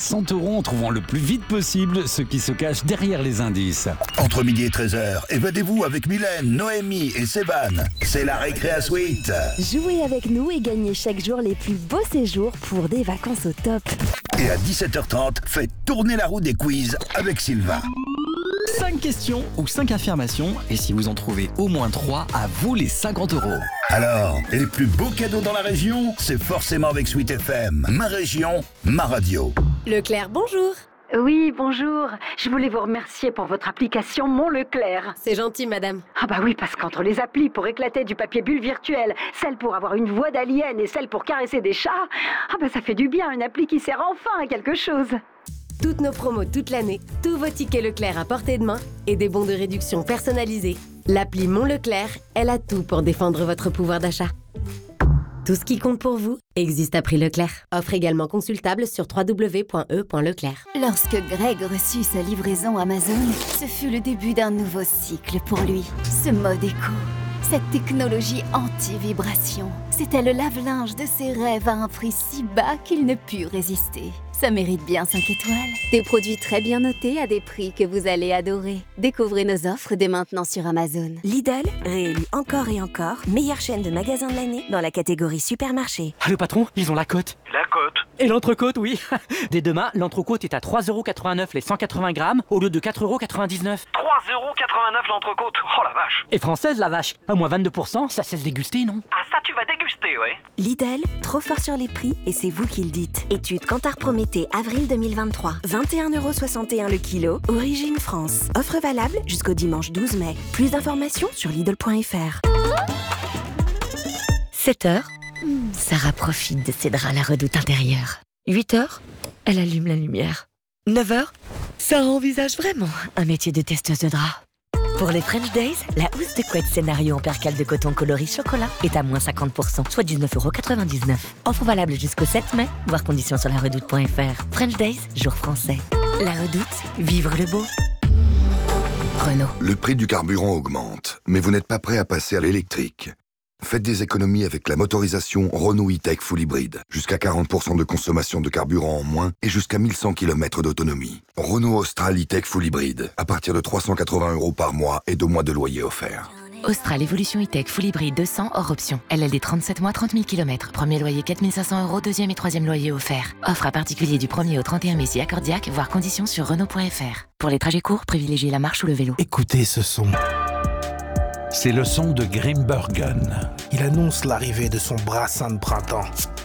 100 € en trouvant le plus vite possible ce qui se cache derrière les indices. Entre midi et 13h, évadez-vous avec Mylène, Noémie et Séban. C'est la Récréa Suite. Jouez avec nous et gagnez chaque jour les plus beaux séjours pour des vacances au top. Et à 17h30, faites tourner la roue des quiz avec Sylvain. 5 questions ou 5 affirmations, et si vous en trouvez au moins 3, à vous les 50 €. Alors, les plus beaux cadeaux dans la région, c'est forcément avec Sweet FM. Ma région, ma radio. Leclerc, bonjour. Oui, bonjour. Je voulais vous remercier pour votre application Mon Leclerc. C'est gentil, madame. Ah bah oui, parce qu'entre les applis pour éclater du papier bulle virtuel, celle pour avoir une voix d'alien et celle pour caresser des chats, ah bah ça fait du bien, une appli qui sert enfin à quelque chose. Toutes nos promos toute l'année, tous vos tickets Leclerc à portée de main et des bons de réduction personnalisés. L'appli Mon Leclerc, elle a tout pour défendre votre pouvoir d'achat. Tout ce qui compte pour vous existe à prix Leclerc. Offre également consultable sur www.e.leclerc. Lorsque Greg reçut sa livraison Amazon, ce fut le début d'un nouveau cycle pour lui. Ce mode éco, cette technologie anti-vibration, c'était le lave-linge de ses rêves à un prix si bas qu'il ne put résister. Ça mérite bien 5 étoiles. Des produits très bien notés à des prix que vous allez adorer. Découvrez nos offres dès maintenant sur Amazon. Lidl, réélu encore et encore, meilleure chaîne de magasins de l'année dans la catégorie supermarché. Ah le patron, ils ont la cote. La cote. Et l'entrecôte, oui. Dès demain, l'entrecôte est à 3,89 € les 180 grammes au lieu de 4,99 €. 3,89 € l'entrecôte. Oh la vache. Et française, la vache. À moins 22%, ça cesse déguster, non? Ah ça tu vas déguster, ouais. Lidl, trop fort sur les prix et c'est vous qui le dites. Étude Kantar Prométhée, avril 2023. 21,61 € le kilo, origine France. Offre valable jusqu'au dimanche 12 mai. Plus d'informations sur Lidl.fr. 7h, Sarah profite de ses draps à la redoute intérieure. 8h, elle allume la lumière. 9h, Sarah envisage vraiment un métier de testeuse de draps. Pour les French Days, la housse de couette scénario en percale de coton coloris chocolat est à moins 50%, soit 19,99 €. Offre valable jusqu'au 7 mai, voir conditions sur laredoute.fr. French Days, jour français. La Redoute, vivre le beau. Renault. Le prix du carburant augmente, mais vous n'êtes pas prêt à passer à l'électrique. Faites des économies avec la motorisation Renault E-Tech Full Hybrid. Jusqu'à 40% de consommation de carburant en moins et jusqu'à 1100 km d'autonomie. Renault Austral E-Tech Full Hybrid. À partir de 380 € par mois et 2 mois de loyer offert. Austral Evolution E-Tech Full Hybrid 200 hors option. LLD 37 mois, 30 000 km. Premier loyer 4 500 €, deuxième et troisième loyer offert. Offre à particulier du 1er au 31 mai si accordiaque, voir conditions sur Renault.fr. Pour les trajets courts, privilégiez la marche ou le vélo. Écoutez ce son. C'est le son de Grimbergen. Il annonce l'arrivée de son brassin de printemps.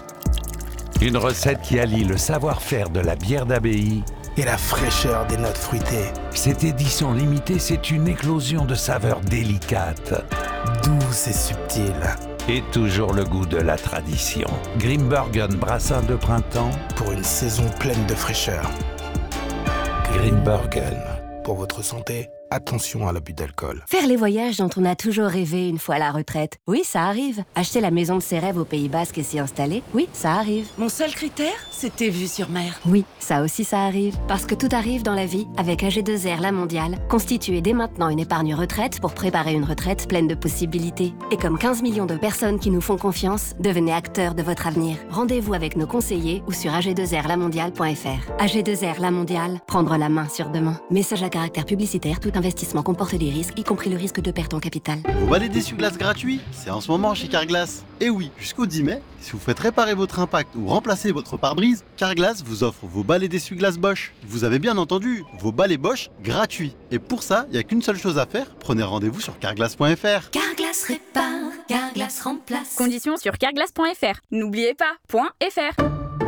Une recette qui allie le savoir-faire de la bière d'abbaye et la fraîcheur des notes fruitées. Cette édition limitée, c'est une éclosion de saveurs délicates, douce et subtile. Et toujours le goût de la tradition. Grimbergen brassin de printemps pour une saison pleine de fraîcheur. Grimbergen. Pour votre santé, attention à l'abus d'alcool. Faire les voyages dont on a toujours rêvé une fois à la retraite. Oui, ça arrive. Acheter la maison de ses rêves au Pays Basque et s'y installer. Oui, ça arrive. Mon seul critère, c'était vue sur mer. Oui, ça aussi ça arrive. Parce que tout arrive dans la vie avec AG2R La Mondiale. Constituez dès maintenant une épargne retraite pour préparer une retraite pleine de possibilités. Et comme 15 millions de personnes qui nous font confiance, devenez acteurs de votre avenir. Rendez-vous avec nos conseillers ou sur ag2rlamondiale.fr. AG2R La Mondiale, prendre la main sur demain. Message à caractère publicitaire, tout investissement comporte des risques, y compris le risque de perte en capital. Vos balais d'essuie-glace gratuits, c'est en ce moment chez Carglass. Et oui, jusqu'au 10 mai, si vous faites réparer votre impact ou remplacer votre pare-brise, Carglass vous offre vos balais d'essuie-glace Bosch. Vous avez bien entendu, vos balais Bosch gratuits. Et pour ça, il n'y a qu'une seule chose à faire, prenez rendez-vous sur carglass.fr. Carglass répare, Carglass remplace. Conditions sur carglass.fr. N'oubliez pas, .fr.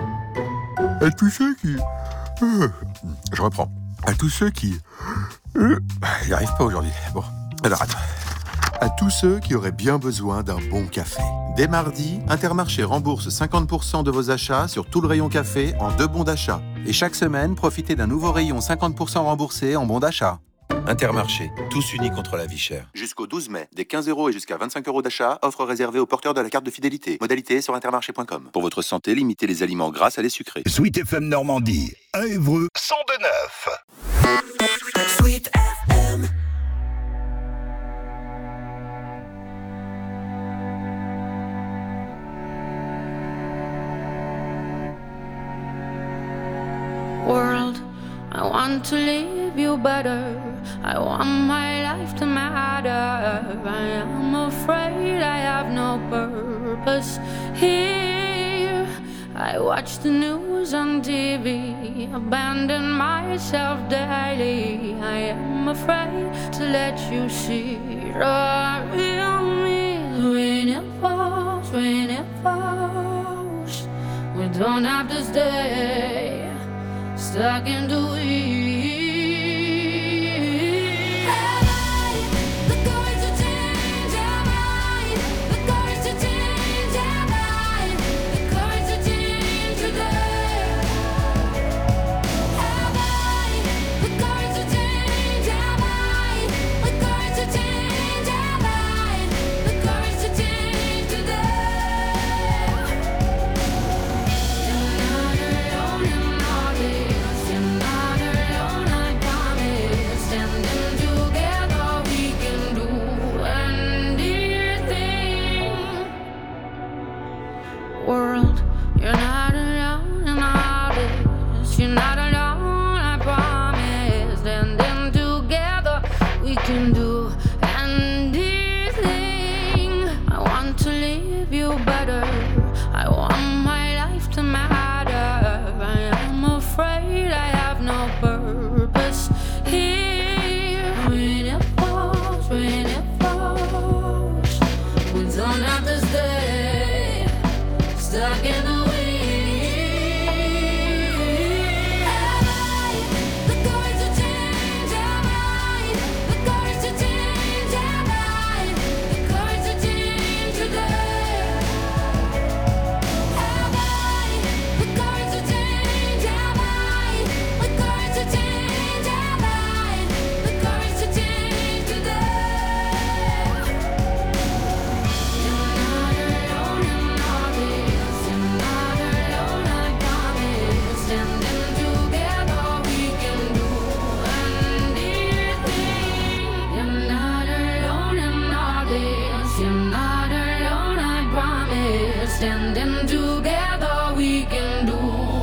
À tous ceux qui... Je reprends. À tous ceux qui... J'y arrive pas aujourd'hui. Bon, alors attends. À tous ceux qui auraient bien besoin d'un bon café. Dès mardi, Intermarché rembourse 50% de vos achats sur tout le rayon café en 2 bons d'achat. Et chaque semaine, profitez d'un nouveau rayon 50% remboursé en bons d'achat. Intermarché, tous unis contre la vie chère. Jusqu'au 12 mai, des 15 € et jusqu'à 25 € d'achat, offre réservée aux porteurs de la carte de fidélité. Modalité sur intermarché.com. Pour votre santé, limitez les aliments gras à les sucrés. Sweet FM Normandie, à Évreux, 102.9. Sweet FM. want to leave you better. I want my life to matter. I am afraid I have no purpose here. I watch the news on TV, abandon myself daily. I am afraid to let you see the real me. When it falls, we don't have to stay stuck in the weeds. World, you're not alone in all this. You're not alone, I promise. Standing together, we can do anything. I want to leave you better. I want my life to matter. I am afraid I have no purpose here. When it falls, we don't have to stay stuck in the weeds. Have I the courage to change? Have I the courage to change? Have I the courage to change today? Have I the courage to change? Have I the courage to change? Have I the courage to change today? You're not alone in all this. You're not alone, I promise. Standing together, we can do anything. You're not alone in all this. You're not alone, I promise. Standing together, we can do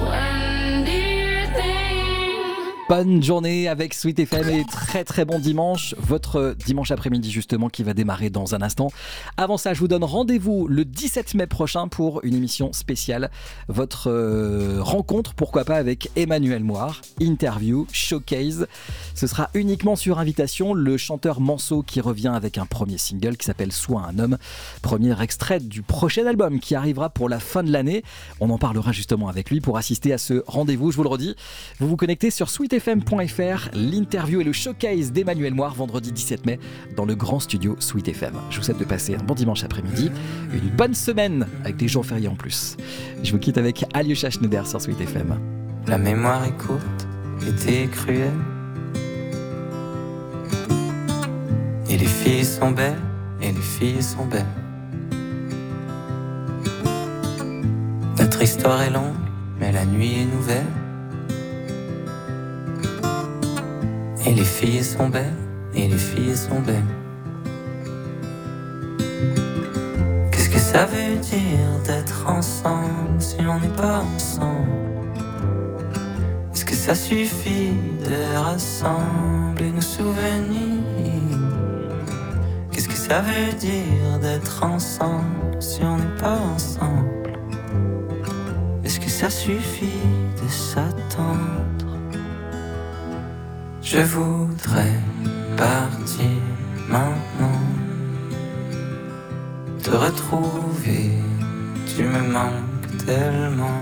anything. Bonne journée avec Sweet FM et très très bon dimanche. Votre dimanche après-midi justement qui va démarrer dans un instant. Avant ça, je vous donne rendez-vous le 17 mai prochain pour une émission spéciale. Votre rencontre, pourquoi pas, avec Emmanuel Moir. Interview, showcase. Ce sera uniquement sur invitation. Le chanteur Manso qui revient avec un premier single qui s'appelle Sois un homme. Premier extrait du prochain album qui arrivera pour la fin de l'année. On en parlera justement avec lui pour assister à ce rendez-vous. Je vous le redis, vous vous connectez sur sweetfm.fr. L'interview et le showcase d'Emmanuel Moir vendredi 17 mai dans le grand studio Sweet FM. Je vous souhaite de passer un bon dimanche après-midi, une bonne semaine avec des jours fériés en plus. Je vous quitte avec Alyosha Schneider sur Sweet FM. La mémoire est courte, l'été est cruel. Et les filles sont belles, et les filles sont belles. Notre histoire est longue, mais la nuit est nouvelle. Et les filles sont belles, et les filles sont belles. Qu'est-ce que ça veut dire d'être ensemble si on n'est pas ensemble? Est-ce que ça suffit de rassembler nos souvenirs? Qu'est-ce que ça veut dire d'être ensemble si on n'est pas ensemble? Est-ce que ça suffit de s'attendre? Je voudrais partir maintenant, te retrouver, tu me manques tellement.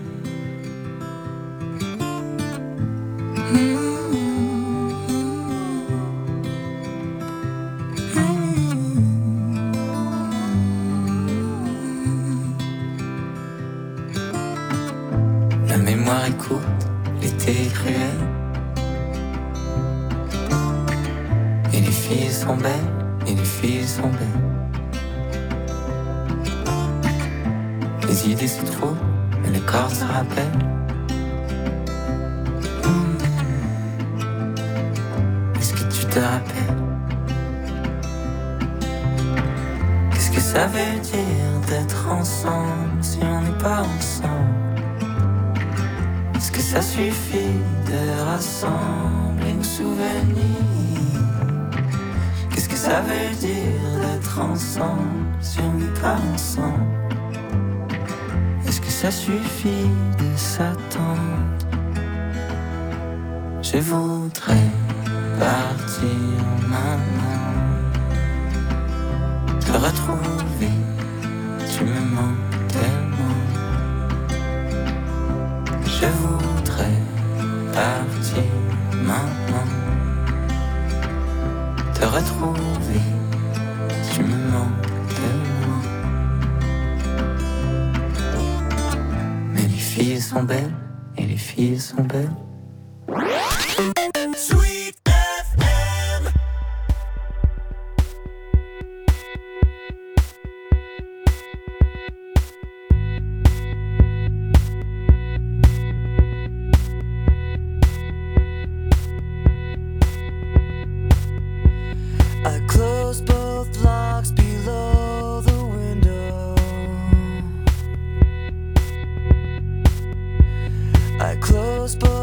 La mémoire est courte, l'été est cruel. Et les filles sont belles, et les filles sont belles. Les idées se trouvent, mais le corps se rappelle. Est-ce que tu te rappelles? Qu'est-ce que ça veut dire d'être ensemble si on n'est pas ensemble? Est-ce Est-ce que ça suffit de rassembler nos souvenirs? Qu'est-ce que ça veut dire d'être ensemble si on n'est pas ensemble? Est-ce que ça suffit de s'attendre? Je voudrais partir maintenant, te retrouver, tu me manques tellement. Je voudrais partir maintenant, te retrouver, tu me manques tellement. Mais les filles sont belles, et les filles sont belles. Sweet FM. I closed both locks below the window. I closed both